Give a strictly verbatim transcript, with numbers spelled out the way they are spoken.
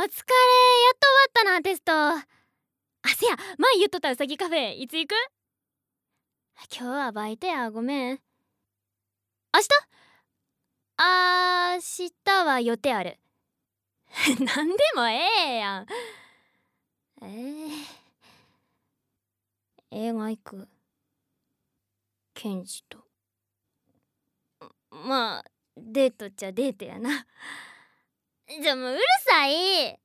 っと終わったなテスト。あ、せや、前言っとったうさぎカフェいつ行く？今日はバイトや、ごめん。明日？あー、明日は予定ある。なんでもええやん。えー、映画行く。ケンジと。まあデートっちゃデートやな。じゃ、もううるさい。